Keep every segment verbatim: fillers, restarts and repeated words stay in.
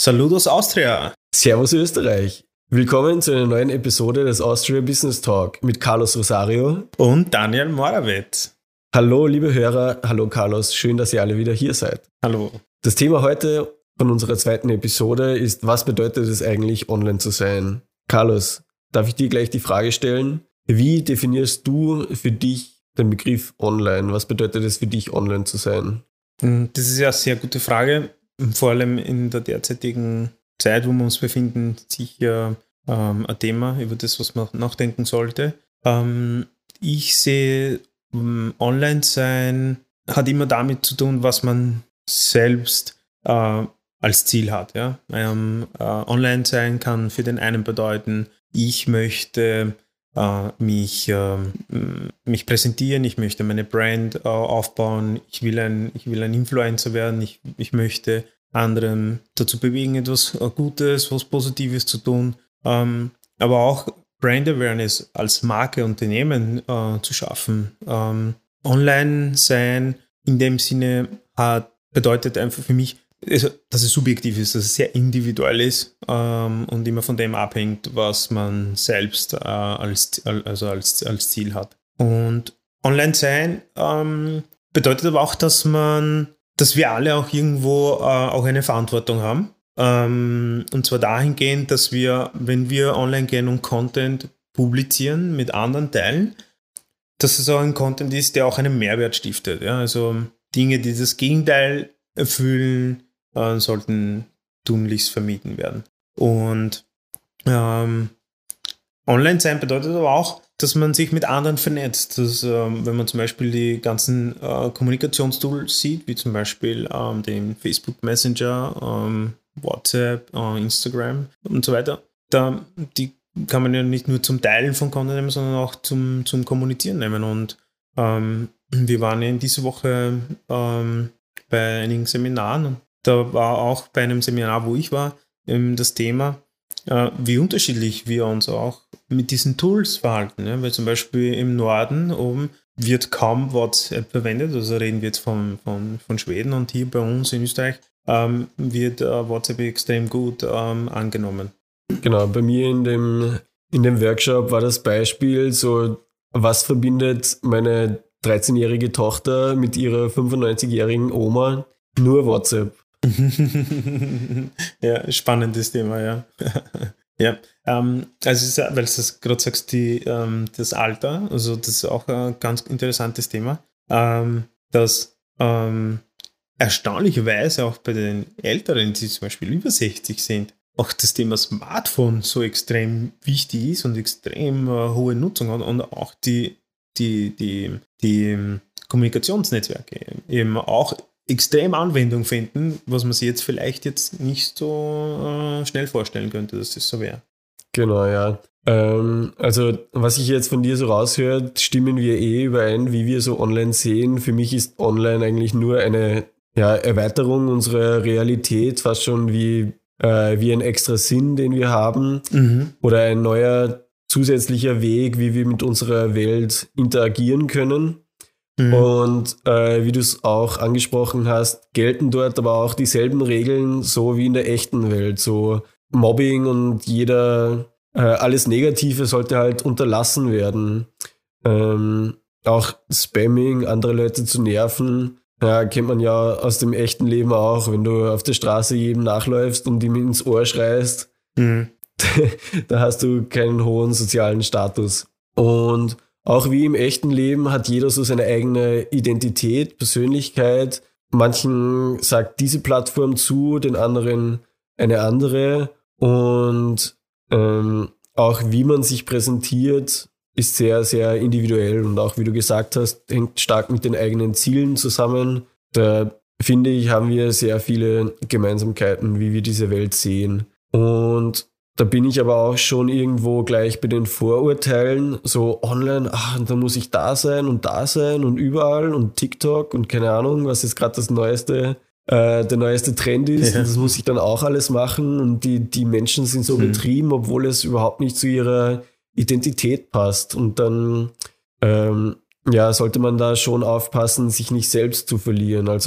Saludos Austria! Servus Österreich! Willkommen zu einer neuen Episode des Austria Business Talk mit Carlos Rosario und Daniel Morawetz. Hallo liebe Hörer, hallo Carlos, schön, dass ihr alle wieder hier seid. Hallo. Das Thema heute von unserer zweiten Episode ist, was bedeutet es eigentlich, online zu sein? Carlos, darf ich dir gleich die Frage stellen, wie definierst du für dich den Begriff online? Was bedeutet es für dich, online zu sein? Das ist ja eine sehr gute Frage, vor allem in der derzeitigen Zeit, wo wir uns befinden, sicher ähm, ein Thema, über das, was man nachdenken sollte. Ähm, ich sehe, ähm, online sein hat immer damit zu tun, was man selbst äh, als Ziel hat. Ja? Ähm, äh, online sein kann für den einen bedeuten, ich möchte äh, mich, äh, mich präsentieren, ich möchte meine Brand äh, aufbauen, ich will ein, ich will ein Influencer werden, ich, ich möchte anderen dazu bewegen, etwas Gutes, was Positives zu tun, ähm, aber auch Brand Awareness als Marke, Unternehmen äh, zu schaffen. Ähm, online sein in dem Sinne hat, bedeutet einfach für mich, also, dass es subjektiv ist, dass es sehr individuell ist ähm, und immer von dem abhängt, was man selbst äh, als, also als, als Ziel hat. Und online sein ähm, bedeutet aber auch, dass man dass wir alle auch irgendwo äh, auch eine Verantwortung haben. Ähm, und zwar dahingehend, dass wir, wenn wir online gehen und Content publizieren, mit anderen teilen, dass es auch ein Content ist, der auch einen Mehrwert stiftet. Ja? Also Dinge, die das Gegenteil erfüllen, äh, sollten tunlichst vermieden werden. Und ähm, online sein bedeutet aber auch, dass man sich mit anderen vernetzt. Dass, ähm, wenn man zum Beispiel die ganzen äh, Kommunikationstools sieht, wie zum Beispiel ähm, den Facebook Messenger, ähm, WhatsApp, äh, Instagram und so weiter, da, die kann man ja nicht nur zum Teilen von Content nehmen, sondern auch zum, zum Kommunizieren nehmen. Und ähm, wir waren ja in dieser Woche ähm, bei einigen Seminaren und da war auch bei einem Seminar, wo ich war, ähm, das Thema, wie unterschiedlich wir uns auch mit diesen Tools verhalten. Ja? Weil zum Beispiel im Norden oben wird kaum WhatsApp verwendet, also reden wir jetzt von, von, von Schweden, und hier bei uns in Österreich ähm, wird äh, WhatsApp extrem gut ähm, angenommen. Genau, bei mir in dem, in dem Workshop war das Beispiel so, was verbindet meine dreizehnjährige Tochter mit ihrer fünfundneunzigjährigen Oma? Nur WhatsApp. Ja, spannendes Thema, ja. Ja, ähm, also weil du das gerade sagst, die, ähm, das Alter, also das ist auch ein ganz interessantes Thema, ähm, dass ähm, erstaunlicherweise auch bei den Älteren, die zum Beispiel über sechzig sind, auch das Thema Smartphone so extrem wichtig ist und extrem äh, hohe Nutzung hat, und auch die, die, die, die Kommunikationsnetzwerke eben auch extrem Anwendung finden, was man sich jetzt vielleicht jetzt nicht so äh, schnell vorstellen könnte, dass das so wäre. Genau, ja. Ähm, also, was ich jetzt von dir so raushöre, stimmen wir eh überein, wie wir so online sehen. Für mich ist online eigentlich nur eine ja, Erweiterung unserer Realität, fast schon wie, äh, wie ein extra Sinn, den wir haben, mhm. oder ein neuer zusätzlicher Weg, wie wir mit unserer Welt interagieren können. Mhm. Und äh, wie du es auch angesprochen hast, gelten dort aber auch dieselben Regeln, so wie in der echten Welt. So Mobbing und jeder, äh, alles Negative sollte halt unterlassen werden. Ähm, auch Spamming, andere Leute zu nerven, ja, kennt man ja aus dem echten Leben auch, wenn du auf der Straße jedem nachläufst und ihm ins Ohr schreist, mhm. da hast du keinen hohen sozialen Status. Und auch wie im echten Leben hat jeder so seine eigene Identität, Persönlichkeit. Manchen sagt diese Plattform zu, den anderen eine andere. Und ähm, auch wie man sich präsentiert, ist sehr, sehr individuell. Und auch wie du gesagt hast, hängt stark mit den eigenen Zielen zusammen. Da finde ich, haben wir sehr viele Gemeinsamkeiten, wie wir diese Welt sehen. Und da bin ich aber auch schon irgendwo gleich bei den Vorurteilen, so online, ach, da muss ich da sein und da sein und überall und TikTok und keine Ahnung, was jetzt gerade das neueste, äh, der neueste Trend ist. Ja. Und das muss ich dann auch alles machen, und die, die Menschen sind so mhm. getrieben, obwohl es überhaupt nicht zu ihrer Identität passt. Und dann ähm, ja, sollte man da schon aufpassen, sich nicht selbst zu verlieren. Also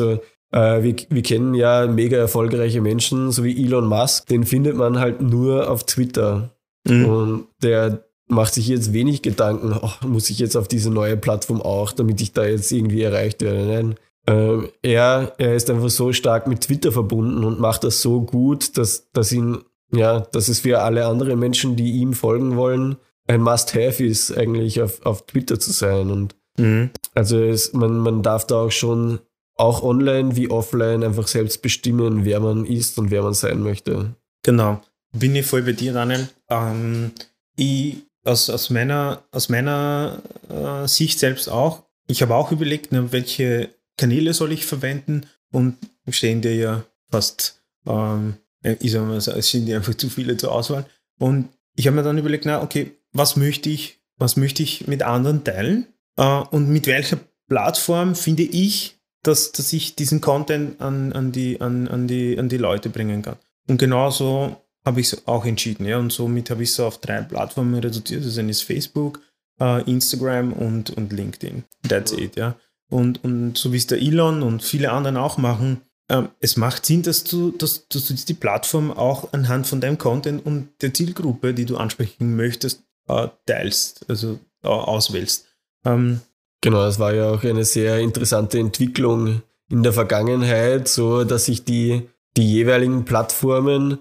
Äh, wir, wir kennen ja mega erfolgreiche Menschen, so wie Elon Musk, den findet man halt nur auf Twitter. Mhm. Und der macht sich jetzt wenig Gedanken, oh, muss ich jetzt auf diese neue Plattform auch, damit ich da jetzt irgendwie erreicht werde. Nein. Ähm, er, er ist einfach so stark mit Twitter verbunden und macht das so gut, dass, dass ihn, ja, dass es für alle anderen Menschen, die ihm folgen wollen, ein Must-Have ist, eigentlich auf, auf Twitter zu sein. Und mhm. also es, man, man darf da auch schon auch online wie offline einfach selbst bestimmen, wer man ist und wer man sein möchte. Genau. Bin ich voll bei dir, Daniel. Ähm, ich Aus, aus meiner, aus meiner äh, Sicht selbst auch. Ich habe auch überlegt, ne, welche Kanäle soll ich verwenden, und stehen dir ja fast, ähm, ich sag mal, es sind dir einfach zu viele zur Auswahl. Und ich habe mir dann überlegt, na okay, was möchte ich, was möchte ich mit anderen teilen, äh, und mit welcher Plattform finde ich, dass, dass ich diesen Content an, an, die, an, an, die, an die Leute bringen kann. Und genauso habe ich es auch entschieden, ja, und somit habe ich es auf drei Plattformen reduziert. Das sind Facebook, äh, Instagram und, und LinkedIn. That's it, ja. Und, und so wie es der Elon und viele anderen auch machen, äh, es macht Sinn, dass du, dass, dass du die Plattform auch anhand von deinem Content und der Zielgruppe, die du ansprechen möchtest, äh, teilst, also äh, auswählst. Ähm, genau, es war ja auch eine sehr interessante Entwicklung in der Vergangenheit, so dass sich die, die jeweiligen Plattformen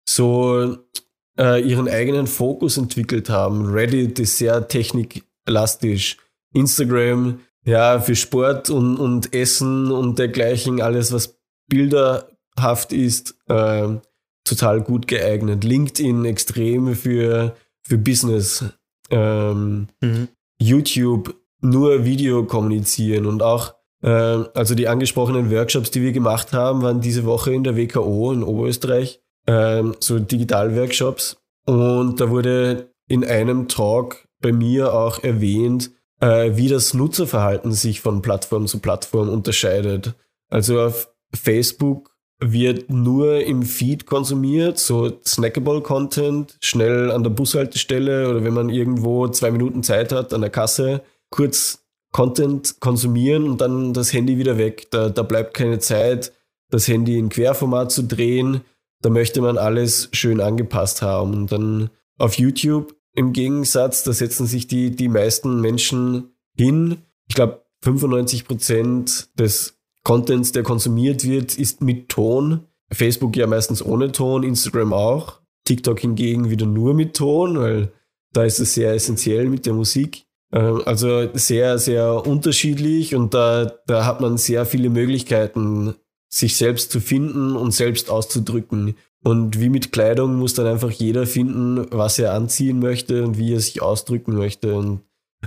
so äh, ihren eigenen Fokus entwickelt haben. Reddit ist sehr techniklastig. Instagram, ja, für Sport und, und Essen und dergleichen, alles, was bilderhaft ist, äh, total gut geeignet. LinkedIn extrem für, für Business. Ähm, mhm. YouTube nur Video kommunizieren, und auch äh, also die angesprochenen Workshops, die wir gemacht haben, waren diese Woche in der W K O in Oberösterreich. So Digital-Workshops, und da wurde in einem Talk bei mir auch erwähnt, äh, wie das Nutzerverhalten sich von Plattform zu Plattform unterscheidet. Also auf Facebook wird nur im Feed konsumiert, so Snackable-Content, schnell an der Bushaltestelle oder wenn man irgendwo zwei Minuten Zeit hat an der Kasse, kurz Content konsumieren und dann das Handy wieder weg. Da, da bleibt keine Zeit, das Handy in Querformat zu drehen. Da möchte man alles schön angepasst haben. Und dann auf YouTube im Gegensatz, da setzen sich die, die meisten Menschen hin. Ich glaube, fünfundneunzig Prozent des Contents, der konsumiert wird, ist mit Ton. Facebook ja meistens ohne Ton, Instagram auch. TikTok hingegen wieder nur mit Ton, weil da ist es sehr essentiell mit der Musik. Also sehr, sehr unterschiedlich, und da, da hat man sehr viele Möglichkeiten, sich selbst zu finden und selbst auszudrücken. Und wie mit Kleidung muss dann einfach jeder finden, was er anziehen möchte und wie er sich ausdrücken möchte. Und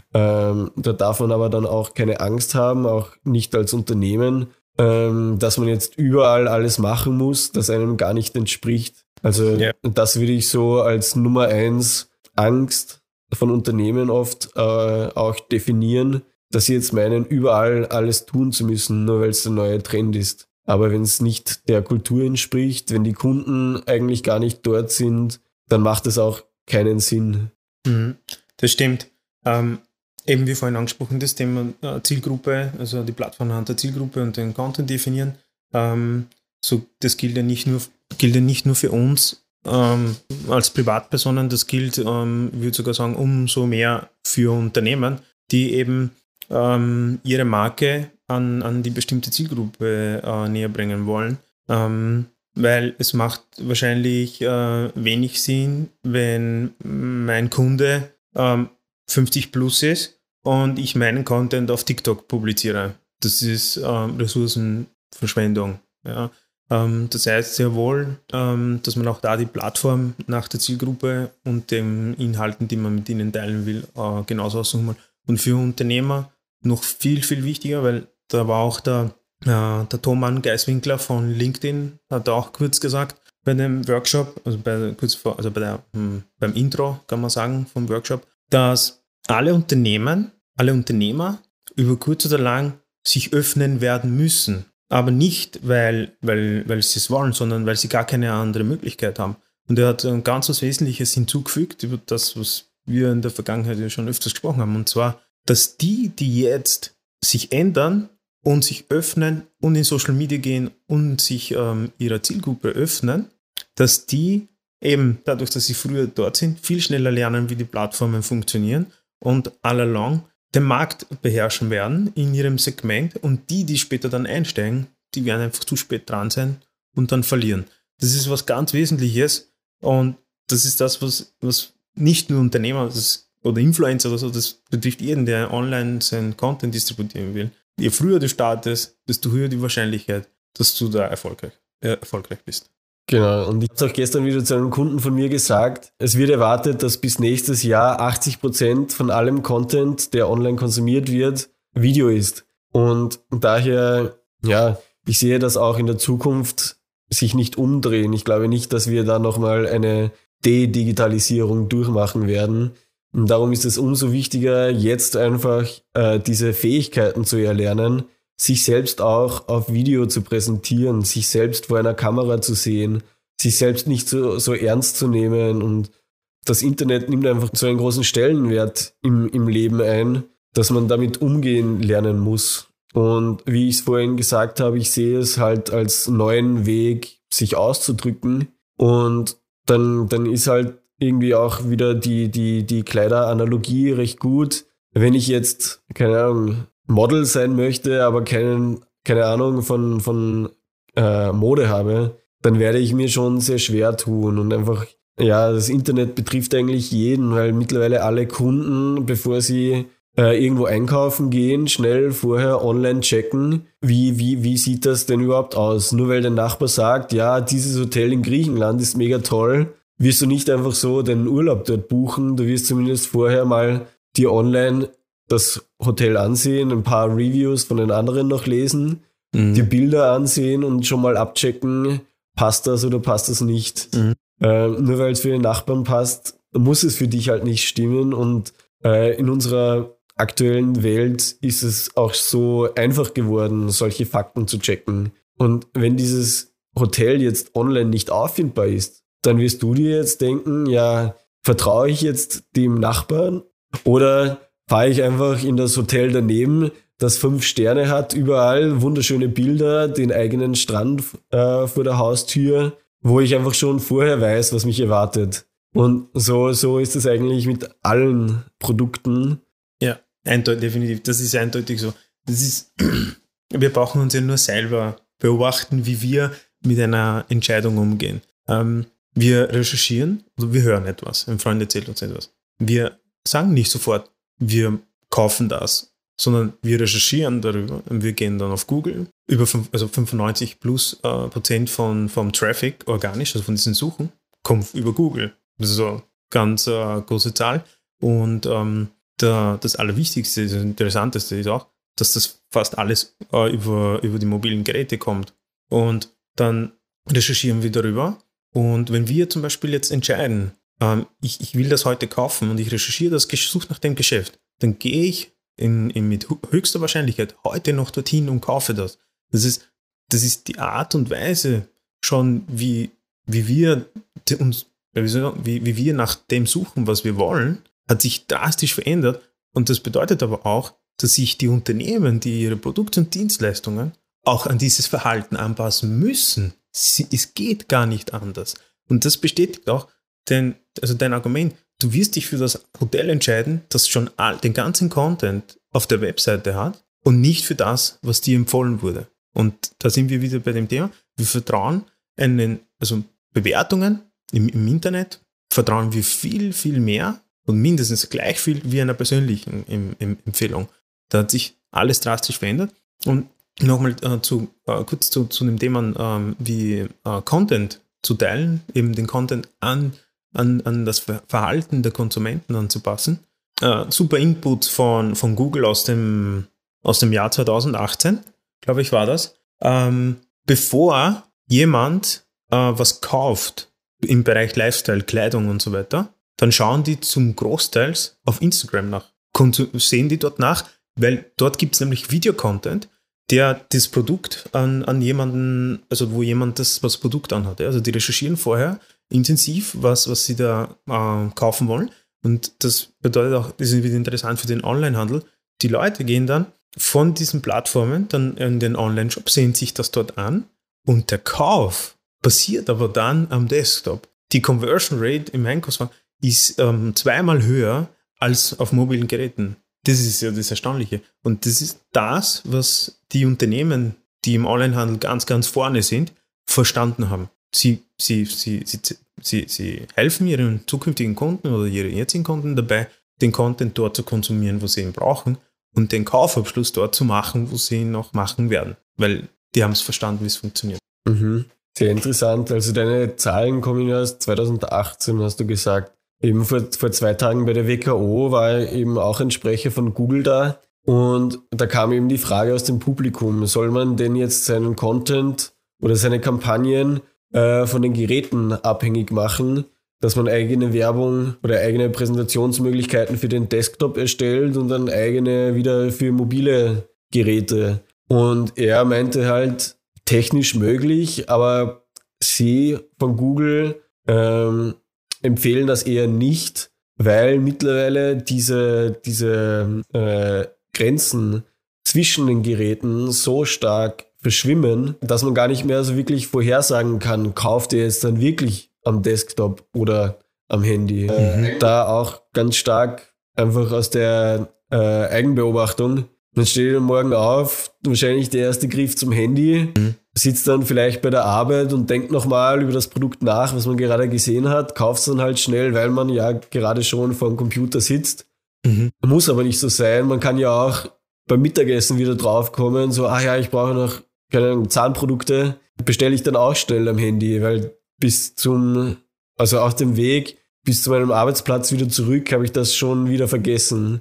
ähm, da darf man aber dann auch keine Angst haben, auch nicht als Unternehmen, ähm, dass man jetzt überall alles machen muss, das einem gar nicht entspricht. Also ja. Das würde ich so als Nummer eins Angst von Unternehmen oft äh, auch definieren, dass sie jetzt meinen, überall alles tun zu müssen, nur weil es der neue Trend ist. Aber wenn es nicht der Kultur entspricht, wenn die Kunden eigentlich gar nicht dort sind, dann macht es auch keinen Sinn. Mhm, das stimmt. Ähm, eben wie vorhin angesprochen, das Thema äh, Zielgruppe, also die Plattform anhand der Zielgruppe und den Content definieren. Ähm, so, das gilt ja nicht nur, gilt ja nicht nur für uns ähm, als Privatpersonen, das gilt, ähm, ich würde sogar sagen, umso mehr für Unternehmen, die eben ähm, ihre Marke an, an die bestimmte Zielgruppe äh, näher bringen wollen. Ähm, weil es macht wahrscheinlich äh, wenig Sinn, wenn mein Kunde ähm, fünfzig plus ist und ich meinen Content auf TikTok publiziere. Das ist ähm, Ressourcenverschwendung. Ja. Ähm, das heißt sehr wohl, ähm, dass man auch da die Plattform nach der Zielgruppe und den Inhalten, die man mit ihnen teilen will, äh, genauso aussuchen muss. Und für Unternehmer noch viel, viel wichtiger, weil da war auch der, äh, der Thomann Geiswinkler von LinkedIn, hat auch kurz gesagt, bei dem Workshop, also, bei, kurz vor, also bei der, hm, beim Intro kann man sagen, vom Workshop, dass alle Unternehmen, alle Unternehmer über kurz oder lang sich öffnen werden müssen. Aber nicht, weil, weil, weil sie es wollen, sondern weil sie gar keine andere Möglichkeit haben. Und er hat ein ganz was Wesentliches hinzugefügt, über das, was wir in der Vergangenheit ja schon öfters gesprochen haben. Und zwar, dass die, die jetzt sich ändern, und sich öffnen und in Social Media gehen und sich ähm, ihrer Zielgruppe öffnen, dass die eben dadurch, dass sie früher dort sind, viel schneller lernen, wie die Plattformen funktionieren und all along den Markt beherrschen werden in ihrem Segment, und die, die später dann einsteigen, die werden einfach zu spät dran sein und dann verlieren. Das ist was ganz Wesentliches, und das ist das, was, was nicht nur Unternehmer das, oder Influencer oder so, das betrifft jeden, der online seinen Content distributieren will. Je früher du startest, desto höher die Wahrscheinlichkeit, dass du da erfolgreich, äh, erfolgreich bist. Genau, und ich habe auch gestern wieder zu einem Kunden von mir gesagt, es wird erwartet, dass bis nächstes Jahr achtzig Prozent von allem Content, der online konsumiert wird, Video ist. Und daher, ja, ich sehe das auch in der Zukunft sich nicht umdrehen. Ich glaube nicht, dass wir da nochmal eine De-Digitalisierung durchmachen werden. Und darum ist es umso wichtiger, jetzt einfach äh, diese Fähigkeiten zu erlernen, sich selbst auch auf Video zu präsentieren, sich selbst vor einer Kamera zu sehen, sich selbst nicht so, so ernst zu nehmen. Und das Internet nimmt einfach so einen großen Stellenwert im, im Leben ein, dass man damit umgehen lernen muss. Und wie ich es vorhin gesagt habe, ich sehe es halt als neuen Weg, sich auszudrücken. Und dann, dann ist halt irgendwie auch wieder die, die, die Kleideranalogie recht gut. Wenn ich jetzt, keine Ahnung, Model sein möchte, aber keinen, keine Ahnung von, von äh, Mode habe, dann werde ich mir schon sehr schwer tun. Und einfach, ja, das Internet betrifft eigentlich jeden, weil mittlerweile alle Kunden, bevor sie äh, irgendwo einkaufen gehen, schnell vorher online checken, wie, wie, wie sieht das denn überhaupt aus? Nur weil der Nachbar sagt, ja, dieses Hotel in Griechenland ist mega toll, wirst du nicht einfach so den Urlaub dort buchen. Du wirst zumindest vorher mal dir online das Hotel ansehen, ein paar Reviews von den anderen noch lesen, mhm. die Bilder ansehen und schon mal abchecken, passt das oder passt das nicht. Mhm. Äh, nur weil es für den Nachbarn passt, muss es für dich halt nicht stimmen. Und äh, in unserer aktuellen Welt ist es auch so einfach geworden, solche Fakten zu checken. Und wenn dieses Hotel jetzt online nicht auffindbar ist, dann wirst du dir jetzt denken, ja, vertraue ich jetzt dem Nachbarn oder fahre ich einfach in das Hotel daneben, das fünf Sterne hat, überall wunderschöne Bilder, den eigenen Strand äh, vor der Haustür, wo ich einfach schon vorher weiß, was mich erwartet. Und so, so ist es eigentlich mit allen Produkten. Ja, eindeutig, definitiv. Das ist eindeutig so. Das ist, wir brauchen uns ja nur selber beobachten, wie wir mit einer Entscheidung umgehen. Ähm, wir recherchieren oder wir hören etwas. Ein Freund erzählt uns etwas. Wir sagen nicht sofort, wir kaufen das, sondern wir recherchieren darüber und wir gehen dann auf Google. Über fünf, also fünfundneunzig plus äh, Prozent von, vom Traffic organisch, also von diesen Suchen, kommt über Google. Das ist so eine ganz äh, große Zahl. Und ähm, der, das Allerwichtigste, das Interessanteste ist auch, dass das fast alles äh, über, über die mobilen Geräte kommt. Und dann recherchieren wir darüber. Und wenn wir zum Beispiel jetzt entscheiden, ähm, ich, ich will das heute kaufen und ich recherchiere das, suche nach dem Geschäft, dann gehe ich in, in mit höchster Wahrscheinlichkeit heute noch dorthin und kaufe das. Das ist, das ist die Art und Weise schon, wie, wie wir uns, wie, wie wir nach dem suchen, was wir wollen, hat sich drastisch verändert. Und das bedeutet aber auch, dass sich die Unternehmen, die ihre Produkte und Dienstleistungen auch an dieses Verhalten anpassen müssen. Es geht gar nicht anders. Und das bestätigt auch den, also dein Argument. Du wirst dich für das Hotel entscheiden, das schon all, den ganzen Content auf der Webseite hat und nicht für das, was dir empfohlen wurde. Und da sind wir wieder bei dem Thema. Wir vertrauen einen, also Bewertungen im, im Internet, vertrauen wir viel, viel mehr und mindestens gleich viel wie einer persönlichen im, im Empfehlung. Da hat sich alles drastisch verändert. Und nochmal äh, zu, äh, kurz zu, zu dem Thema, ähm, wie äh, Content zu teilen, eben den Content an, an, an das Verhalten der Konsumenten anzupassen. Äh, super Input von, von Google aus dem, aus dem Jahr zweitausendachtzehn, glaube ich, war das. Ähm, bevor jemand äh, was kauft im Bereich Lifestyle, Kleidung und so weiter, dann schauen die zum Großteils auf Instagram nach. Konsum- sehen die dort nach, weil dort gibt es nämlich Videocontent, der das Produkt an, an jemanden, also wo jemand das, das Produkt anhat. Also die recherchieren vorher intensiv, was, was sie da äh, kaufen wollen. Und das bedeutet auch, das ist wieder interessant für den Onlinehandel. Die Leute gehen dann von diesen Plattformen dann in den Online-Shop, sehen sich das dort an und der Kauf passiert aber dann am Desktop. Die Conversion Rate im Einkaufswagen ist ähm, zweimal höher als auf mobilen Geräten. Das ist ja das Erstaunliche. Und das ist das, was die Unternehmen, die im Onlinehandel ganz, ganz vorne sind, verstanden haben. Sie, sie, sie, sie, sie, sie helfen ihren zukünftigen Kunden oder ihren jetzigen Kunden dabei, den Content dort zu konsumieren, wo sie ihn brauchen und den Kaufabschluss dort zu machen, wo sie ihn noch machen werden. Weil die haben es verstanden, wie es funktioniert. Mhm. Sehr interessant. Also deine Zahlen kommen ja aus zweitausendachtzehn, hast du gesagt. Eben vor, vor zwei Tagen bei der W K O war eben auch ein Sprecher von Google da und da kam eben die Frage aus dem Publikum, soll man denn jetzt seinen Content oder seine Kampagnen äh, von den Geräten abhängig machen, dass man eigene Werbung oder eigene Präsentationsmöglichkeiten für den Desktop erstellt und dann eigene wieder für mobile Geräte. Und er meinte halt, technisch möglich, aber sie von Google ähm, empfehlen das eher nicht, weil mittlerweile diese, diese äh, Grenzen zwischen den Geräten so stark verschwimmen, dass man gar nicht mehr so wirklich vorhersagen kann, kauft ihr jetzt dann wirklich am Desktop oder am Handy. Mhm. Da auch ganz stark einfach aus der äh, Eigenbeobachtung. Man steht am Morgen auf, wahrscheinlich der erste Griff zum Handy, mhm. sitzt dann vielleicht bei der Arbeit und denkt nochmal über das Produkt nach, was man gerade gesehen hat, kauft es dann halt schnell, weil man ja gerade schon vor dem Computer sitzt. Mhm. Muss aber nicht so sein. Man kann ja auch beim Mittagessen wieder draufkommen, so, ah ja, ich brauche noch, keine Ahnung, Zahnprodukte, bestelle ich dann auch schnell am Handy, weil bis zum, also auf dem Weg bis zu meinem Arbeitsplatz wieder zurück habe ich das schon wieder vergessen.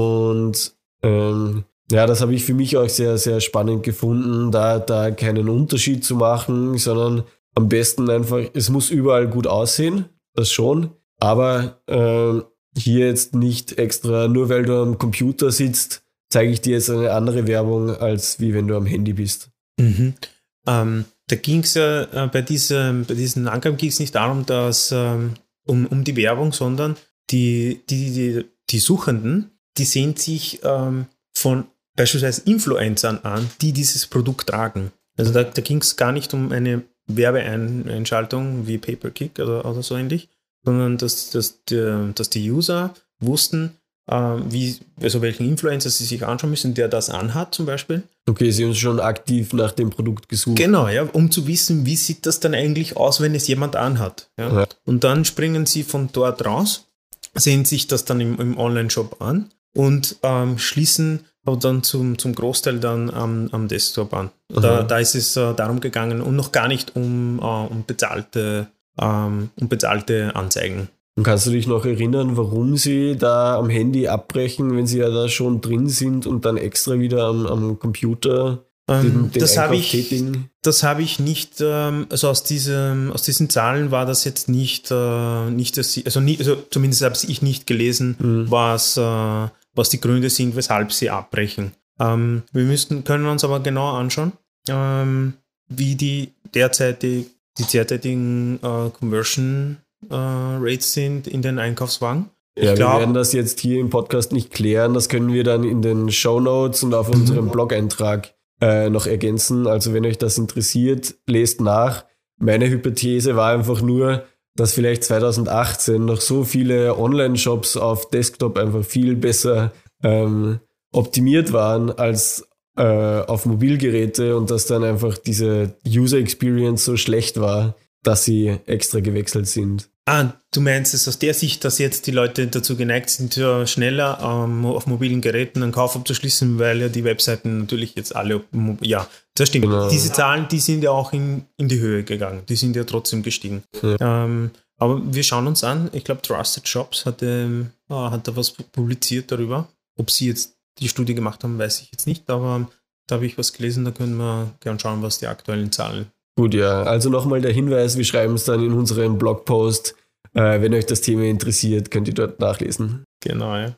Und ähm, ja, das habe ich für mich auch sehr, sehr spannend gefunden, da, da keinen Unterschied zu machen, sondern am besten einfach, es muss überall gut aussehen, das schon, aber äh, hier jetzt nicht extra, nur weil du am Computer sitzt, zeige ich dir jetzt eine andere Werbung, als wie wenn du am Handy bist. Mhm. Ähm, da ging es ja, äh, bei, diesem, bei diesen Angaben ging es nicht darum, dass ähm, um, um die Werbung, sondern die, die, die, die Suchenden, die sehen sich ähm, von beispielsweise Influencern an, die dieses Produkt tragen. Also da, da ging es gar nicht um eine Werbeeinschaltung wie Pay-per-Click oder, oder so ähnlich, sondern dass, dass, die, dass die User wussten, äh, wie, also welchen Influencer sie sich anschauen müssen, der das anhat zum Beispiel. Okay, sie haben schon aktiv nach dem Produkt gesucht. Genau, ja, um zu wissen, wie sieht das dann eigentlich aus, wenn es jemand anhat. Ja? Ja. Und dann springen sie von dort raus, sehen sich das dann im, im Online-Shop an und ähm, schließen aber dann zum, zum Großteil dann am, am Desktop an. Da, da ist es äh, darum gegangen und noch gar nicht um, äh, um, bezahlte, ähm, um bezahlte Anzeigen. Und kannst du dich noch erinnern, warum sie da am Handy abbrechen, wenn sie ja da schon drin sind und dann extra wieder am, am Computer den, ähm, den das habe ich, tätigen? Das habe ich nicht, ähm, also aus, diesem, aus diesen Zahlen war das jetzt nicht, äh, nicht dass sie, also, nie, also zumindest habe ich nicht gelesen, mhm. was, äh, was die Gründe sind, weshalb sie abbrechen. Ähm, wir müssten, können uns aber genau anschauen, ähm, wie die derzeitig, die derzeitigen äh, Conversion äh, Rates sind in den Einkaufswagen. Ich ja, glaub, wir werden das jetzt hier im Podcast nicht klären. Das können wir dann in den Shownotes und auf unserem Blog-Eintrag äh, noch ergänzen. Also wenn euch das interessiert, lest nach. Meine Hypothese war einfach nur, dass vielleicht zweitausendachtzehn noch so viele Online-Shops auf Desktop einfach viel besser ähm, optimiert waren als äh, auf Mobilgeräte und dass dann einfach diese User Experience so schlecht war, dass sie extra gewechselt sind. Ah, du meinst es aus der Sicht, dass jetzt die Leute dazu geneigt sind, schneller ähm, auf mobilen Geräten einen Kauf abzuschließen, weil ja die Webseiten natürlich jetzt alle, ja, das stimmt. Genau. Diese Zahlen, die sind ja auch in, in die Höhe gegangen, die sind ja trotzdem gestiegen. Ja. Ähm, aber wir schauen uns an, ich glaube Trusted Shops hatte, äh, hat da was publiziert darüber. Ob sie jetzt die Studie gemacht haben, weiß ich jetzt nicht, aber da habe ich was gelesen, da können wir gerne schauen, was die aktuellen Zahlen. Gut, ja. Also nochmal der Hinweis, wir schreiben es dann in unserem Blogpost. Äh, wenn euch das Thema interessiert, könnt ihr dort nachlesen. Genau, ja.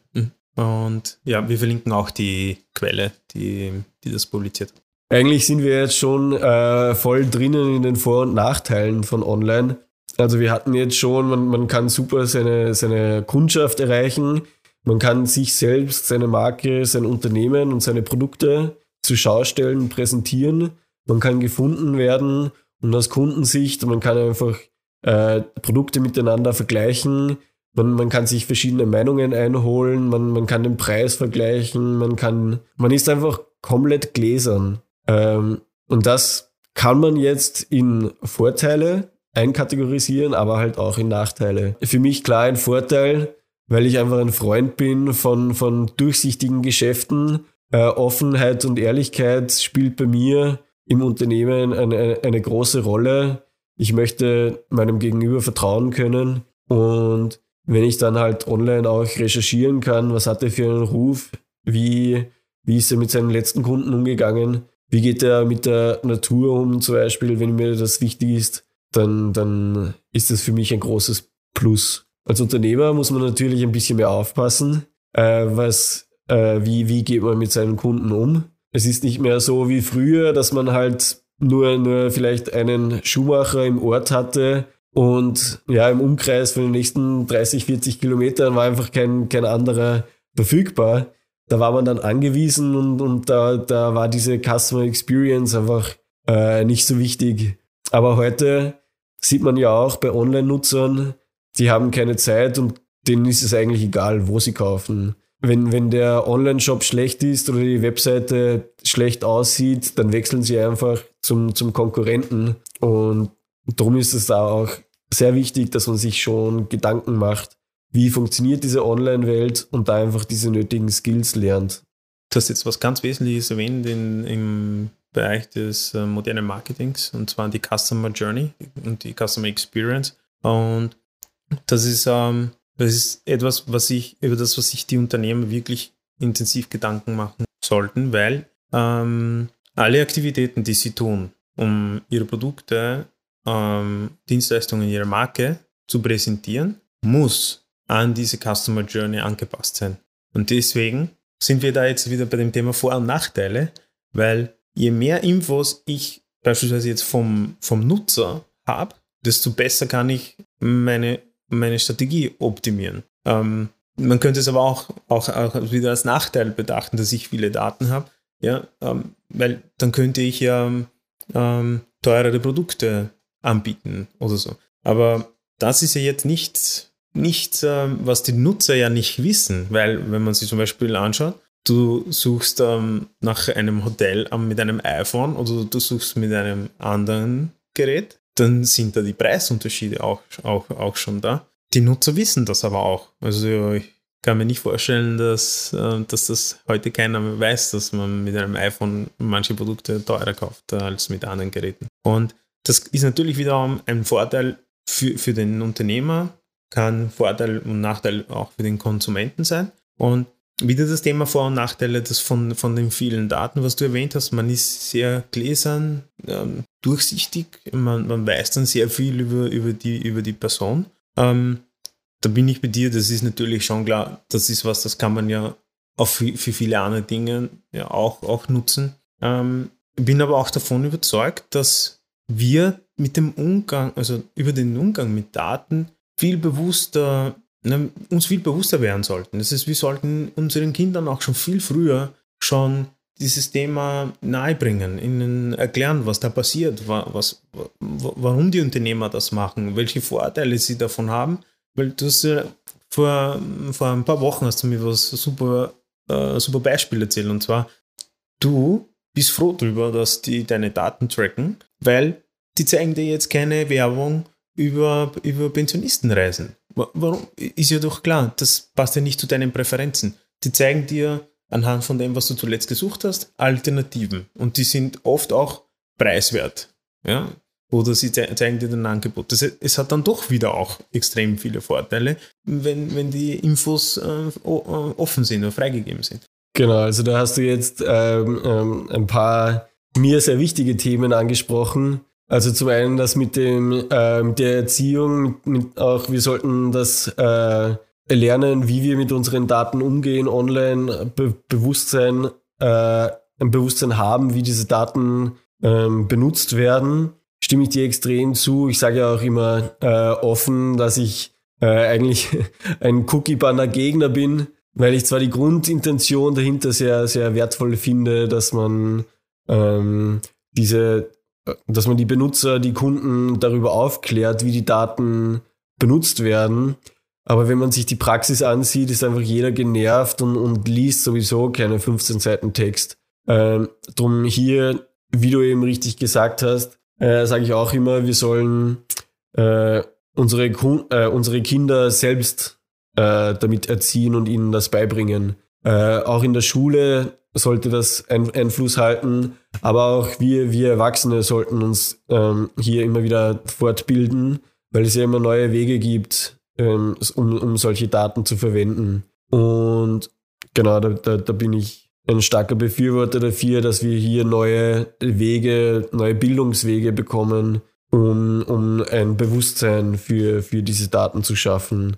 Und ja, wir verlinken auch die Quelle, die, die das publiziert hat. Eigentlich sind wir jetzt schon äh, voll drinnen in den Vor- und Nachteilen von Online. Also wir hatten jetzt schon, man, man kann super seine, seine Kundschaft erreichen. Man kann sich selbst, seine Marke, sein Unternehmen und seine Produkte zur Schau stellen, präsentieren. Man kann gefunden werden und aus Kundensicht, man kann einfach äh, Produkte miteinander vergleichen. Man, man kann sich verschiedene Meinungen einholen, man, man kann den Preis vergleichen, man kann, man ist einfach komplett gläsern. Ähm, und das kann man jetzt in Vorteile einkategorisieren, aber halt auch in Nachteile. Für mich klar ein Vorteil, weil ich einfach ein Freund bin von, von durchsichtigen Geschäften. Äh, Offenheit und Ehrlichkeit spielt bei mir im Unternehmen eine, eine große Rolle. Ich möchte meinem Gegenüber vertrauen können und wenn ich dann halt online auch recherchieren kann, was hat er für einen Ruf, wie, wie ist er mit seinen letzten Kunden umgegangen, wie geht er mit der Natur um zum Beispiel, wenn mir das wichtig ist, dann, dann ist das für mich ein großes Plus. Als Unternehmer muss man natürlich ein bisschen mehr aufpassen, äh, was, äh, wie, wie geht man mit seinen Kunden um. Es ist nicht mehr so wie früher, dass man halt nur, nur vielleicht einen Schuhmacher im Ort hatte und ja, im Umkreis von den nächsten dreißig, vierzig Kilometern war einfach kein, kein anderer verfügbar. Da war man dann angewiesen und, und da, da war diese Customer Experience einfach äh, nicht so wichtig. Aber heute sieht man ja auch bei Online-Nutzern, die haben keine Zeit und denen ist es eigentlich egal, wo sie kaufen. Wenn, wenn der Online-Shop schlecht ist oder die Webseite schlecht aussieht, dann wechseln sie einfach zum, zum Konkurrenten. Und darum ist es da auch sehr wichtig, dass man sich schon Gedanken macht, wie funktioniert diese Online-Welt und da einfach diese nötigen Skills lernt. Du hast jetzt was ganz Wesentliches erwähnt in, im Bereich des äh, modernen Marketings, und zwar die Customer Journey und die Customer Experience. Und das ist, ähm, das ist etwas, was ich, über das, was sich die Unternehmer wirklich intensiv Gedanken machen sollten, weil ähm, alle Aktivitäten, die sie tun, um ihre Produkte, ähm, Dienstleistungen ihrer Marke zu präsentieren, muss an diese Customer Journey angepasst sein. Und deswegen sind wir da jetzt wieder bei dem Thema Vor- und Nachteile, weil je mehr Infos ich beispielsweise jetzt vom, vom Nutzer habe, desto besser kann ich meine, meine Strategie optimieren. Ähm, man könnte es aber auch, auch, auch wieder als Nachteil betrachten, dass ich viele Daten habe, ja, ähm, weil dann könnte ich ja ähm, teurere Produkte anbieten oder so. Aber das ist ja jetzt nicht, nicht ähm, was die Nutzer ja nicht wissen, weil wenn man sich zum Beispiel anschaut, du suchst ähm, nach einem Hotel ähm, mit einem iPhone oder du suchst mit einem anderen Gerät, dann sind da die Preisunterschiede auch, auch, auch schon da. Die Nutzer wissen das aber auch. Also ich kann mir nicht vorstellen, dass, äh, dass das heute keiner mehr weiß, dass man mit einem iPhone manche Produkte teurer kauft äh, als mit anderen Geräten. Und das ist natürlich wiederum ein Vorteil für, für den Unternehmer, kann Vorteil und Nachteil auch für den Konsumenten sein. Und wieder das Thema Vor- und Nachteile das von, von den vielen Daten, was du erwähnt hast. Man ist sehr gläsern, ähm, durchsichtig, man, man weiß dann sehr viel über, über, die, über die Person. Ähm, da bin ich bei dir, das ist natürlich schon klar, das ist was, das kann man ja auch für, für viele andere Dinge ja auch, auch nutzen. Ähm, bin aber auch davon überzeugt, dass wir mit dem Umgang, also über den Umgang mit Daten viel bewusster, ne, uns viel bewusster werden sollten. Das heißt, wir sollten unseren Kindern auch schon viel früher schon dieses Thema nahebringen, ihnen erklären, was da passiert, was, warum die Unternehmer das machen, welche Vorteile sie davon haben. Weil du hast ja vor, vor ein paar Wochen hast du mir was super, äh, super Beispiel erzählt, und zwar, du bist froh darüber, dass die deine Daten tracken, weil die zeigen dir jetzt keine Werbung über, über Pensionistenreisen. Warum? Ist ja doch klar, das passt ja nicht zu deinen Präferenzen. Die zeigen dir anhand von dem, was du zuletzt gesucht hast, Alternativen. Und die sind oft auch preiswert. Ja? Oder sie ze- zeigen dir ein Angebot. Das, es hat dann doch wieder auch extrem viele Vorteile, wenn, wenn die Infos äh, offen sind oder freigegeben sind. Genau, also da hast du jetzt ähm, ähm, ein paar mir sehr wichtige Themen angesprochen. Also zum einen das mit dem äh, mit der Erziehung, mit auch wir sollten das äh, lernen, wie wir mit unseren Daten umgehen, online, Be- Bewusstsein, äh, ein Bewusstsein haben, wie diese Daten ähm, benutzt werden. Stimme ich dir extrem zu. Ich sage ja auch immer äh, offen, dass ich äh, eigentlich ein Cookie-Banner-Gegner bin. weil ich zwar die Grundintention dahinter sehr, sehr wertvoll finde, dass man ähm, diese, dass man die Benutzer, die Kunden darüber aufklärt, wie die Daten benutzt werden. Aber wenn man sich die Praxis ansieht, ist einfach jeder genervt und, und liest sowieso keine fünfzehn Seiten Text. Ähm, drum hier, wie du eben richtig gesagt hast, äh, sage ich auch immer, wir sollen äh, unsere, Kun- äh, unsere Kinder selbst äh, damit erziehen und ihnen das beibringen. Äh, auch in der Schule sollte das einen Einfluss halten, aber auch wir, wir Erwachsene sollten uns ähm, hier immer wieder fortbilden, weil es ja immer neue Wege gibt, ähm, um, um solche Daten zu verwenden. Und genau, da, da, da bin ich ein starker Befürworter dafür, dass wir hier neue Wege, neue Bildungswege bekommen, um, um ein Bewusstsein für, für diese Daten zu schaffen.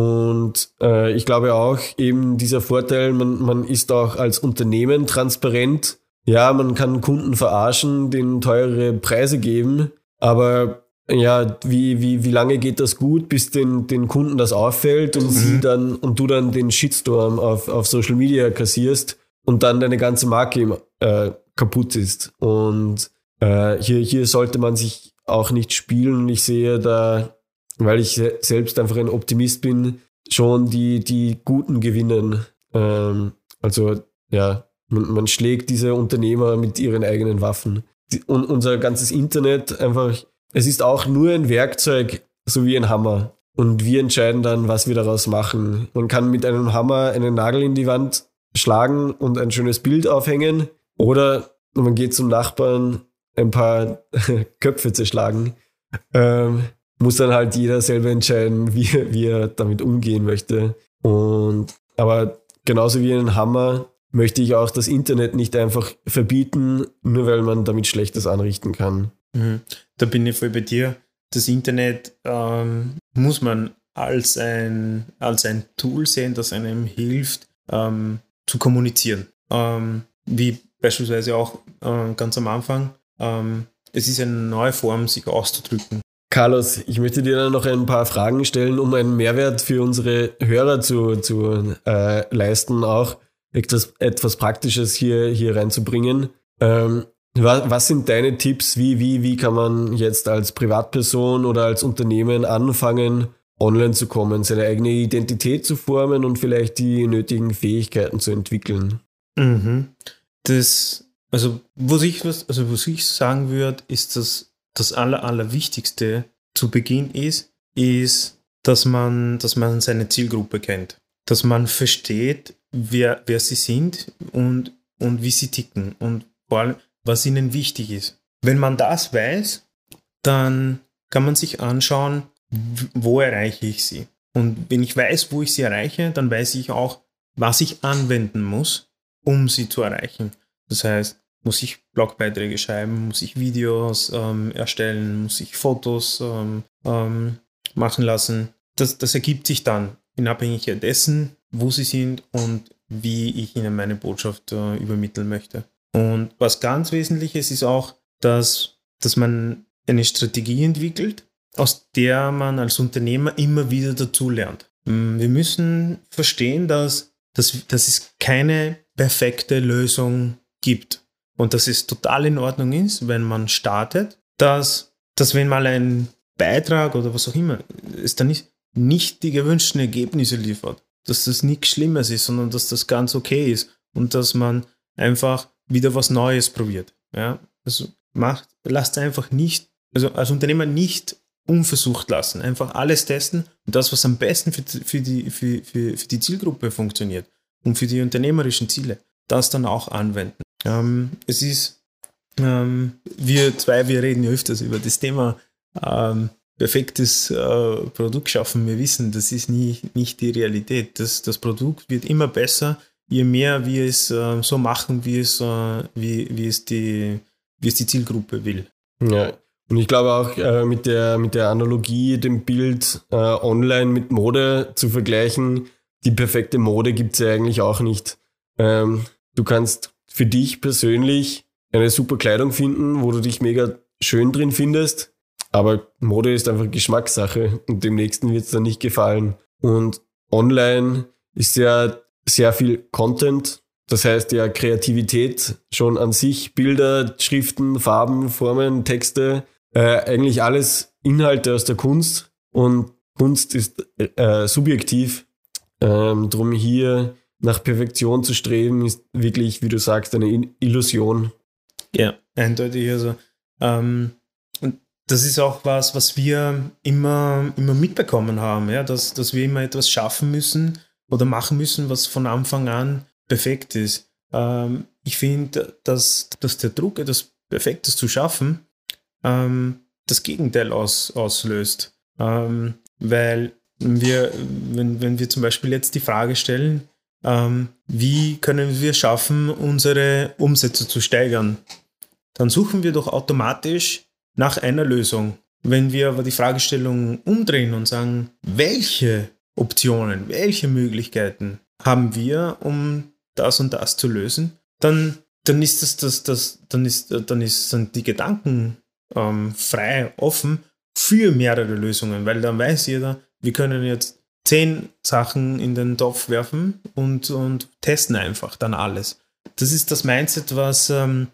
Und äh, ich glaube auch eben dieser Vorteil, man, man ist auch als Unternehmen transparent. Ja, man kann Kunden verarschen, denen teurere Preise geben, aber ja, wie, wie, wie lange geht das gut, bis den, den Kunden das auffällt und mhm. sie dann und du dann den Shitstorm auf, auf Social Media kassierst und dann deine ganze Marke äh, kaputt ist. Und äh, hier, hier sollte man sich auch nicht spielen. Ich sehe da, weil ich selbst einfach ein Optimist bin, schon die, die Guten gewinnen. Ähm, also ja, man, man schlägt diese Unternehmer mit ihren eigenen Waffen. Die, und unser ganzes Internet einfach, es ist auch nur ein Werkzeug, so wie ein Hammer. Und wir entscheiden dann, was wir daraus machen. Man kann mit einem Hammer einen Nagel in die Wand schlagen und ein schönes Bild aufhängen. Oder man geht zum Nachbarn ein paar Köpfe zerschlagen. Ähm, muss dann halt jeder selber entscheiden, wie, wie er damit umgehen möchte. Und aber genauso wie ein Hammer möchte ich auch das Internet nicht einfach verbieten, nur weil man damit Schlechtes anrichten kann. Mhm. Da bin ich voll bei dir. Das Internet ähm, muss man als ein, als ein Tool sehen, das einem hilft, ähm, zu kommunizieren. Ähm, wie beispielsweise auch äh, ganz am Anfang. Ähm, es ist eine neue Form, sich auszudrücken. Carlos, ich möchte dir dann noch ein paar Fragen stellen, um einen Mehrwert für unsere Hörer zu, zu äh, leisten, auch etwas, etwas Praktisches hier, hier reinzubringen. Ähm, was, was sind deine Tipps? Wie, wie, wie kann man jetzt als Privatperson oder als Unternehmen anfangen, online zu kommen, seine eigene Identität zu formen und vielleicht die nötigen Fähigkeiten zu entwickeln? Mhm. Das, also, was ich, was, also, was ich sagen würde, ist, dass das Aller, Allerwichtigste zu Beginn ist, ist, dass man, dass man seine Zielgruppe kennt. Dass man versteht, wer, wer sie sind und, und wie sie ticken und vor allem, was ihnen wichtig ist. Wenn man das weiß, dann kann man sich anschauen, wo erreiche ich sie. Und wenn ich weiß, wo ich sie erreiche, dann weiß ich auch, was ich anwenden muss, um sie zu erreichen. Das heißt, muss ich Blogbeiträge schreiben, muss ich Videos ähm, erstellen, muss ich Fotos ähm, ähm, machen lassen. Das, das ergibt sich dann in Abhängigkeit dessen, wo sie sind und wie ich ihnen meine Botschaft äh, übermitteln möchte. Und was ganz Wesentliches ist auch, dass, dass man eine Strategie entwickelt, aus der man als Unternehmer immer wieder dazulernt. Wir müssen verstehen, dass, dass, dass es keine perfekte Lösung gibt. Und dass es total in Ordnung ist, wenn man startet, dass, dass wenn mal ein Beitrag oder was auch immer es dann nicht, nicht die gewünschten Ergebnisse liefert, dass das nichts Schlimmes ist, sondern dass das ganz okay ist und dass man einfach wieder was Neues probiert. Ja? Also macht, lasst einfach nicht, also als Unternehmer nicht unversucht lassen, einfach alles testen und das, was am besten für, für, die, für, für, für die Zielgruppe funktioniert und für die unternehmerischen Ziele, das dann auch anwenden. Ähm, es ist, ähm, wir zwei, wir reden ja öfters über das Thema ähm, perfektes äh, Produkt schaffen. Wir wissen, das ist nie, nicht die Realität. Das, das Produkt wird immer besser, je mehr wir es äh, so machen, wie es, äh, wie, wie, es die, wie es die Zielgruppe will. Ja, und ich glaube auch äh, mit, der, mit der Analogie, dem Bild äh, online mit Mode zu vergleichen, die perfekte Mode gibt es ja eigentlich auch nicht. Ähm, du kannst für dich persönlich eine super Kleidung finden, wo du dich mega schön drin findest, aber Mode ist einfach Geschmackssache und dem Nächsten wird es dann nicht gefallen. Und online ist ja sehr viel Content, das heißt ja Kreativität schon an sich, Bilder, Schriften, Farben, Formen, Texte, äh, eigentlich alles Inhalte aus der Kunst und Kunst ist äh, subjektiv, ähm, drum hier nach Perfektion zu streben, ist wirklich, wie du sagst, eine Illusion. Ja, eindeutig. Also ähm, und das ist auch was, was wir immer, immer mitbekommen haben, ja, dass, dass wir immer etwas schaffen müssen oder machen müssen, was von Anfang an perfekt ist. Ähm, ich finde, dass, dass der Druck, etwas Perfektes zu schaffen, ähm, das Gegenteil aus, auslöst. Ähm, weil wir, wenn, wenn wir zum Beispiel jetzt die Frage stellen, ähm, wie können wir schaffen, unsere Umsätze zu steigern, dann suchen wir doch automatisch nach einer Lösung. Wenn wir aber die Fragestellung umdrehen und sagen, welche Optionen, welche Möglichkeiten haben wir, um das und das zu lösen, dann, dann ist das, das, das, dann ist, dann ist, sind die Gedanken ähm, frei, offen für mehrere Lösungen, weil dann weiß jeder, wir können jetzt zehn Sachen in den Topf werfen und, und testen einfach dann alles. Das ist das Mindset, was, ähm,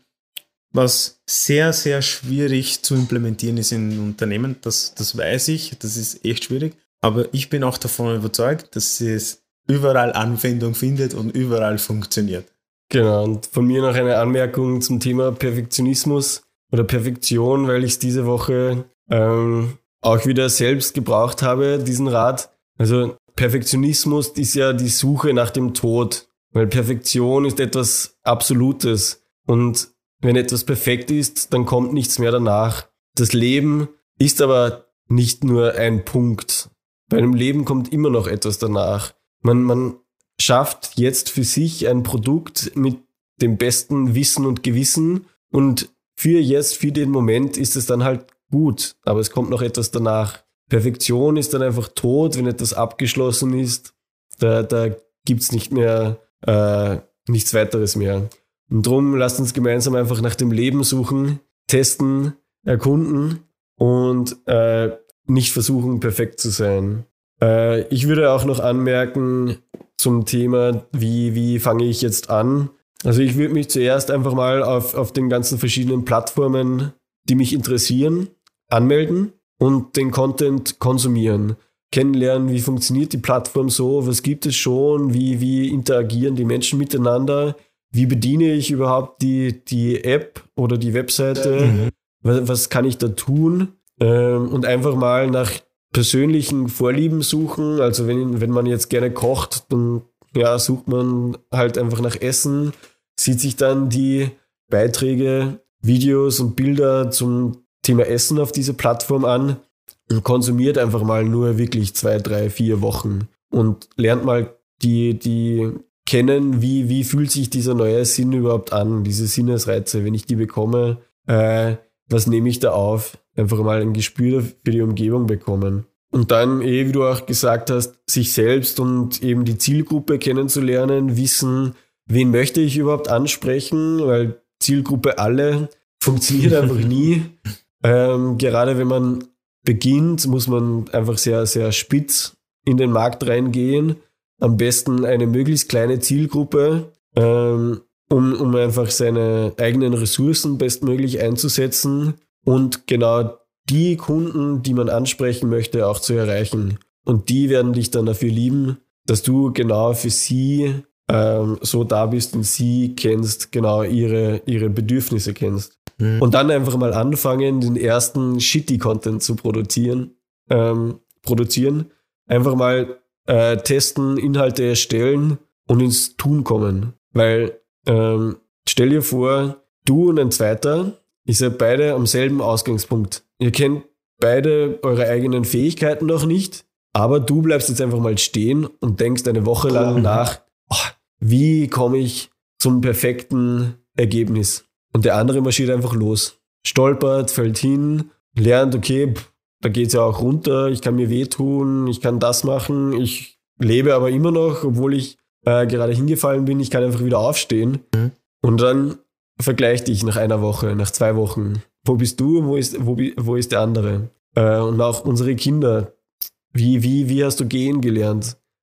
was sehr, sehr schwierig zu implementieren ist in Unternehmen. Das, das weiß ich, das ist echt schwierig. Aber ich bin auch davon überzeugt, dass es überall Anwendung findet und überall funktioniert. Genau, und von mir noch eine Anmerkung zum Thema Perfektionismus oder Perfektion, weil ich es diese Woche ähm, auch wieder selbst gebraucht habe, diesen Rat. Also Perfektionismus ist ja die Suche nach dem Tod, weil Perfektion ist etwas Absolutes und wenn etwas perfekt ist, dann kommt nichts mehr danach. Das Leben ist aber nicht nur ein Punkt. Bei einem Leben kommt immer noch etwas danach. Man, man schafft jetzt für sich ein Produkt mit dem besten Wissen und Gewissen und für jetzt, für den Moment ist es dann halt gut, aber es kommt noch etwas danach. Perfektion ist dann einfach tot, wenn etwas abgeschlossen ist. Da, da gibt es nicht mehr, äh, nichts weiteres mehr. Und drum lasst uns gemeinsam einfach nach dem Leben suchen, testen, erkunden und äh, nicht versuchen, perfekt zu sein. Äh, ich würde auch noch anmerken zum Thema, wie, wie fange ich jetzt an? Also ich würde mich zuerst einfach mal auf, auf den ganzen verschiedenen Plattformen, die mich interessieren, anmelden und den Content konsumieren. Kennenlernen, wie funktioniert die Plattform so, was gibt es schon, wie, wie interagieren die Menschen miteinander, wie bediene ich überhaupt die, die App oder die Webseite, mhm. was, was kann ich da tun ähm, und einfach mal nach persönlichen Vorlieben suchen. Also wenn, wenn man jetzt gerne kocht, dann ja, sucht man halt einfach nach Essen, sieht sich dann die Beiträge, Videos und Bilder zum Thema Essen auf dieser Plattform an und konsumiert einfach mal nur wirklich zwei, drei, vier Wochen und lernt mal die, die kennen, wie, wie fühlt sich dieser neue Sinn überhaupt an, diese Sinnesreize, wenn ich die bekomme, äh, was nehme ich da auf? Einfach mal ein Gespür für die Umgebung bekommen. Und dann, eh, wie du auch gesagt hast, sich selbst und eben die Zielgruppe kennenzulernen, wissen, wen möchte ich überhaupt ansprechen, weil Zielgruppe alle funktioniert einfach nie. Ähm, gerade wenn man beginnt, muss man einfach sehr, sehr spitz in den Markt reingehen. Am besten eine möglichst kleine Zielgruppe, ähm, um, um einfach seine eigenen Ressourcen bestmöglich einzusetzen und genau die Kunden, die man ansprechen möchte, auch zu erreichen. Und die werden dich dann dafür lieben, dass du genau für sie ähm, so da bist und sie kennst, genau ihre, ihre Bedürfnisse kennst. Mhm. Und dann einfach mal anfangen, den ersten Shitty-Content zu produzieren. Ähm, produzieren. Einfach mal äh, testen, Inhalte erstellen und ins Tun kommen. Weil ähm, stell dir vor, du und ein Zweiter, ihr seid beide am selben Ausgangspunkt. Ihr kennt beide eure eigenen Fähigkeiten noch nicht, aber du bleibst jetzt einfach mal stehen und denkst eine Woche lang nach, oh, wie komme ich zum perfekten Ergebnis? Und der andere marschiert einfach los. Stolpert, fällt hin, lernt, okay, pff, da geht's ja auch runter, ich kann mir wehtun, ich kann das machen, ich lebe aber immer noch, obwohl ich äh, gerade hingefallen bin, ich kann einfach wieder aufstehen. Mhm. Und dann vergleich dich nach einer Woche, nach zwei Wochen. Wo bist du, wo ist, wo, wo ist der andere? Äh, und auch unsere Kinder. Wie, wie, wie hast du gehen gelernt?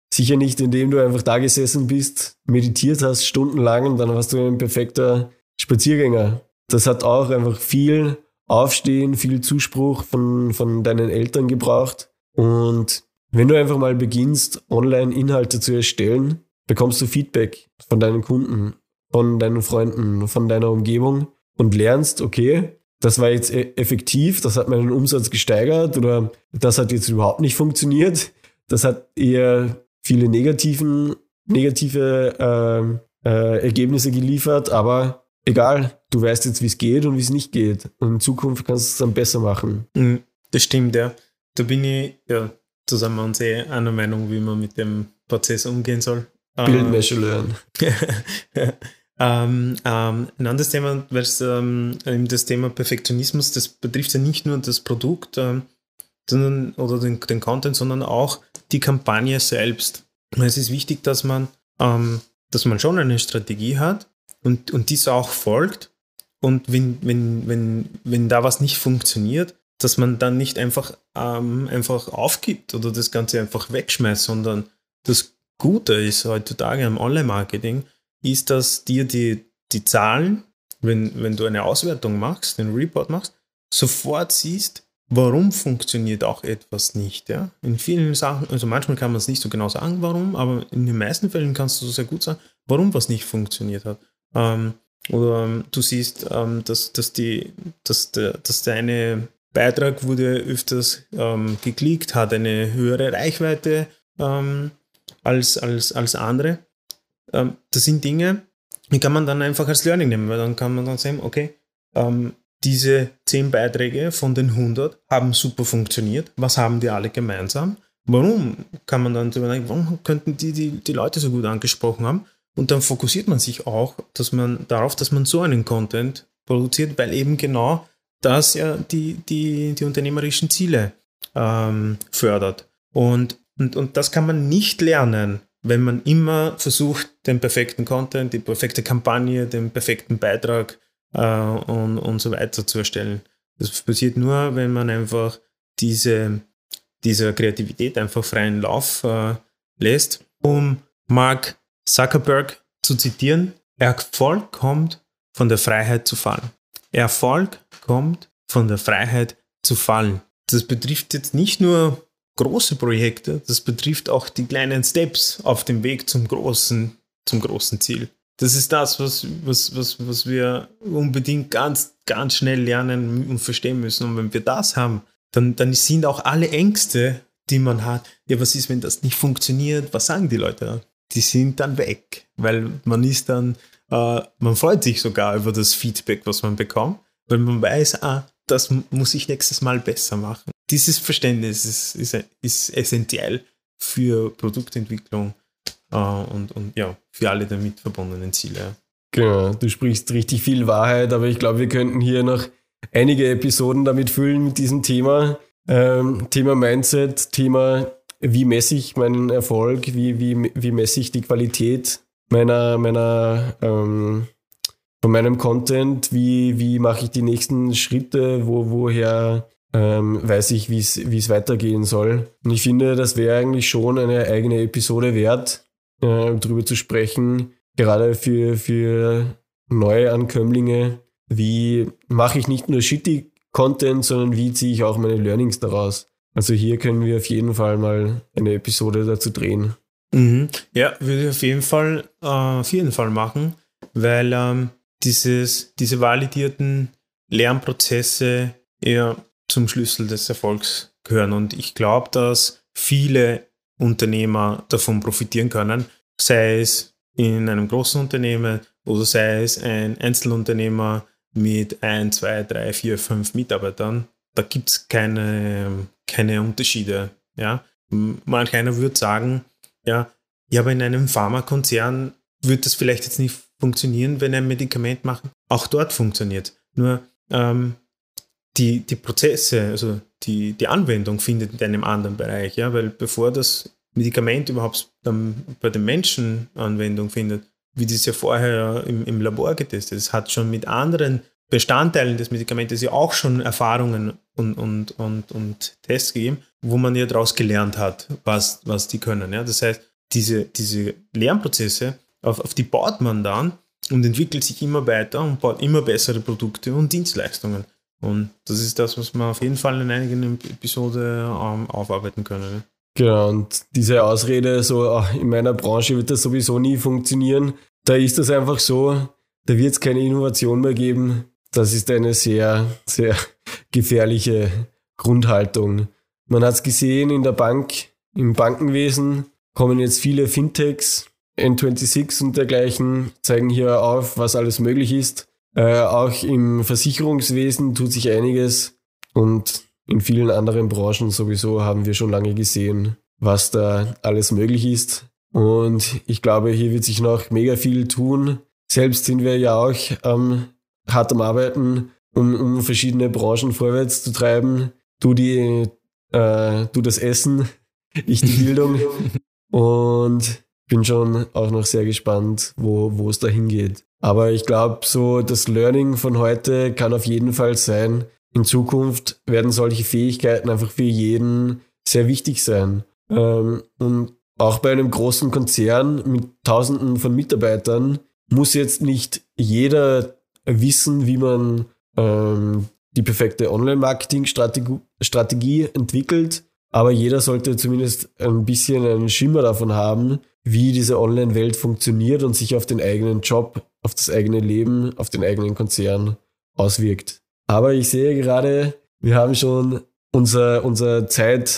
Sicher nicht, indem du einfach da gesessen bist, meditiert hast stundenlang und dann warst du ein perfekter Spaziergänger. Das hat auch einfach viel Aufstehen, viel Zuspruch von, von deinen Eltern gebraucht. Und wenn du einfach mal beginnst, Online-Inhalte zu erstellen, bekommst du Feedback von deinen Kunden, von deinen Freunden, von deiner Umgebung und lernst, okay, das war jetzt effektiv, das hat meinen Umsatz gesteigert oder das hat jetzt überhaupt nicht funktioniert. Das hat eher viele negativen, negative äh, äh, Ergebnisse geliefert, aber egal, du weißt jetzt, wie es geht und wie es nicht geht. Und in Zukunft kannst du es dann besser machen. Das stimmt, ja. Da bin ich, ja, da sind wir uns eh einer Meinung, wie man mit dem Prozess umgehen soll. Build, measure, learn. ähm, ähm, ein anderes Thema, weil es ähm, das Thema Perfektionismus, das betrifft ja nicht nur das Produkt ähm, sondern, oder den, den Content, sondern auch die Kampagne selbst. Es ist wichtig, dass man, ähm, dass man schon eine Strategie hat und, und dies auch folgt. Und wenn, wenn, wenn, wenn da was nicht funktioniert, dass man dann nicht einfach, ähm, einfach aufgibt oder das Ganze einfach wegschmeißt, sondern das Gute ist heutzutage am Online-Marketing, ist, dass dir die, die Zahlen, wenn, wenn du eine Auswertung machst, einen Report machst, sofort siehst, warum funktioniert auch etwas nicht. Ja? In vielen Sachen, also manchmal kann man es nicht so genau sagen, warum, aber in den meisten Fällen kannst du sehr gut sagen, warum was nicht funktioniert hat. Ähm, oder ähm, du siehst, ähm, dass, dass, die, dass, der, dass deine Beitrag wurde öfters ähm, geklickt, hat eine höhere Reichweite ähm, als, als, als andere. Ähm, das sind Dinge, die kann man dann einfach als Learning nehmen, weil dann kann man dann sagen, okay, ähm, diese zehn Beiträge von den hundert haben super funktioniert. Was haben die alle gemeinsam? Warum kann man dann überlegen, warum könnten die, die die Leute so gut angesprochen haben? Und dann fokussiert man sich auch, dass man darauf, dass man so einen Content produziert, weil eben genau das ja die, die, die unternehmerischen Ziele ähm, fördert. Und, und, und das kann man nicht lernen, wenn man immer versucht, den perfekten Content, die perfekte Kampagne, den perfekten Beitrag Und, und so weiter zu erstellen. Das passiert nur, wenn man einfach diese, dieser Kreativität einfach freien Lauf äh, lässt. Um Mark Zuckerberg zu zitieren, Erfolg kommt von der Freiheit zu fallen. Erfolg kommt von der Freiheit zu fallen. Das betrifft jetzt nicht nur große Projekte, das betrifft auch die kleinen Steps auf dem Weg zum großen, zum großen Ziel. Das ist das, was, was, was, was wir unbedingt ganz, ganz schnell lernen und verstehen müssen. Und wenn wir das haben, dann, dann sind auch alle Ängste, die man hat, ja, was ist, wenn das nicht funktioniert? Was sagen die Leute dann? Die sind dann weg, weil man ist dann, äh, man freut sich sogar über das Feedback, was man bekommt, weil man weiß, ah, das muss ich nächstes Mal besser machen. Dieses Verständnis ist, ist, ist essentiell für Produktentwicklung. Uh, und, und ja, für alle damit verbundenen Ziele. Genau, du sprichst richtig viel Wahrheit, aber ich glaube, wir könnten hier noch einige Episoden damit füllen mit diesem Thema. Ähm, Thema Mindset, Thema, wie messe ich meinen Erfolg, wie, wie, wie messe ich die Qualität meiner, meiner, ähm, von meinem Content, wie, wie mache ich die nächsten Schritte, wo, woher ähm, weiß ich, wie es weitergehen soll. Und ich finde, das wäre eigentlich schon eine eigene Episode wert, darüber zu sprechen, gerade für, für neue Ankömmlinge, wie mache ich nicht nur shitty Content, sondern wie ziehe ich auch meine Learnings daraus. Also hier können wir auf jeden Fall mal eine Episode dazu drehen. Mhm. Ja, würde ich auf jeden Fall, äh, auf jeden Fall machen, weil ähm, dieses, diese validierten Lernprozesse eher zum Schlüssel des Erfolgs gehören. Und ich glaube, dass viele Unternehmer davon profitieren können, sei es in einem großen Unternehmen oder sei es ein Einzelunternehmer mit ein, zwei, drei, vier, fünf Mitarbeitern. Da gibt es keine, keine Unterschiede. Ja? Manch einer würde sagen, ja, ja, aber in einem Pharmakonzern wird das vielleicht jetzt nicht funktionieren, wenn ein Medikament machen. Auch dort funktioniert. Nur ähm, die, die Prozesse, also die, die Anwendung findet in einem anderen Bereich, ja, weil bevor das Medikament überhaupt dann bei den Menschen Anwendung findet, wie das ja vorher im, im Labor getestet ist, hat schon mit anderen Bestandteilen des Medikamentes ja auch schon Erfahrungen und, und, und, und Tests gegeben, wo man ja daraus gelernt hat, was, was die können. Ja. Das heißt, diese, diese Lernprozesse, auf, auf die baut man dann und entwickelt sich immer weiter und baut immer bessere Produkte und Dienstleistungen. Und das ist das, was wir auf jeden Fall in einigen Episoden ähm, aufarbeiten können. Ne? Genau, und diese Ausrede, so ach, in meiner Branche wird das sowieso nie funktionieren, da ist das einfach so, da wird es keine Innovation mehr geben. Das ist eine sehr, sehr gefährliche Grundhaltung. Man hat es gesehen in der Bank, im Bankenwesen kommen jetzt viele Fintechs, N sechsundzwanzig und dergleichen, zeigen hier auf, was alles möglich ist. Äh, auch im Versicherungswesen tut sich einiges und in vielen anderen Branchen sowieso haben wir schon lange gesehen, was da alles möglich ist. Und ich glaube, hier wird sich noch mega viel tun. Selbst sind wir ja auch ähm, hart am Arbeiten, um, um verschiedene Branchen vorwärts zu treiben. Du, die, äh, du das Essen, ich die Bildung. Und bin schon auch noch sehr gespannt, wo, wo es da hingeht. Aber ich glaube, so das Learning von heute kann auf jeden Fall sein, in Zukunft werden solche Fähigkeiten einfach für jeden sehr wichtig sein. Ähm, und auch bei einem großen Konzern mit Tausenden von Mitarbeitern muss jetzt nicht jeder wissen, wie man ähm, die perfekte Online-Marketing-Strategie Strategie entwickelt, aber jeder sollte zumindest ein bisschen einen Schimmer davon haben, wie diese Online-Welt funktioniert und sich auf den eigenen Job, auf das eigene Leben, auf den eigenen Konzern auswirkt. Aber ich sehe gerade, wir haben schon unser, unser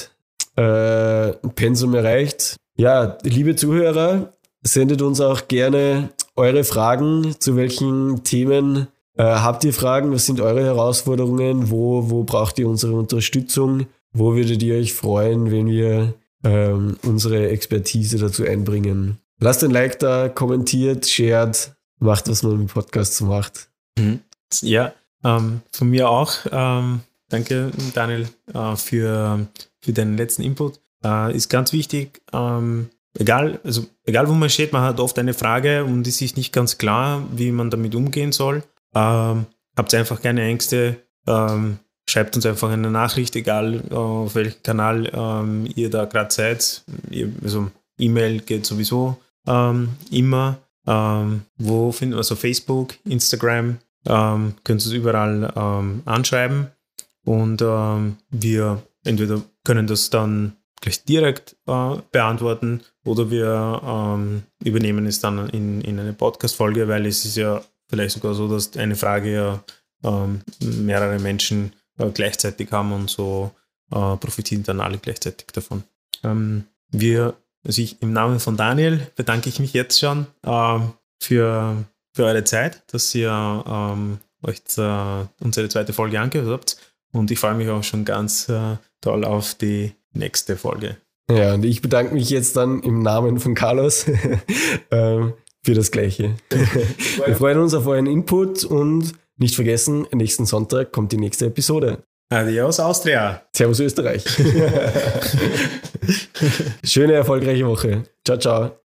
Zeitpensum äh, erreicht. Ja, liebe Zuhörer, sendet uns auch gerne eure Fragen. Zu welchen Themen äh, habt ihr Fragen? Was sind eure Herausforderungen? Wo, wo braucht ihr unsere Unterstützung? Wo würdet ihr euch freuen, wenn wir ähm, unsere Expertise dazu einbringen? Lasst ein Like da, kommentiert, shared, macht, was man mit Podcasts macht. Ja, ähm, von mir auch. Ähm, danke, Daniel, äh, für, für deinen letzten Input. Äh, ist ganz wichtig, ähm, egal, also egal wo man steht, man hat oft eine Frage und ist sich nicht ganz klar, wie man damit umgehen soll. Ähm, habt einfach keine Ängste, ähm, schreibt uns einfach eine Nachricht, egal äh, auf welchem Kanal ähm, ihr da gerade seid. Ihr, also E-Mail geht sowieso ähm, immer. Ähm, wo finden wir, also Facebook, Instagram, ähm, könnt ihr es überall ähm, anschreiben und ähm, wir entweder können das dann gleich direkt äh, beantworten oder wir ähm, übernehmen es dann in, in eine Podcast-Folge, weil es ist ja vielleicht sogar so, dass eine Frage ja ähm, mehrere Menschen äh, gleichzeitig haben und so äh, profitieren dann alle gleichzeitig davon. Ähm, wir, also ich, im Namen von Daniel bedanke ich mich jetzt schon äh, für, für eure Zeit, dass ihr ähm, euch äh, unsere zweite Folge angehört habt und ich freue mich auch schon ganz äh, toll auf die nächste Folge. Ja, und ich bedanke mich jetzt dann im Namen von Carlos ähm, für das Gleiche. Wir freuen uns auf euren Input und nicht vergessen, nächsten Sonntag kommt die nächste Episode. Adios Austria. Servus Österreich. Schöne, erfolgreiche Woche. Ciao, ciao.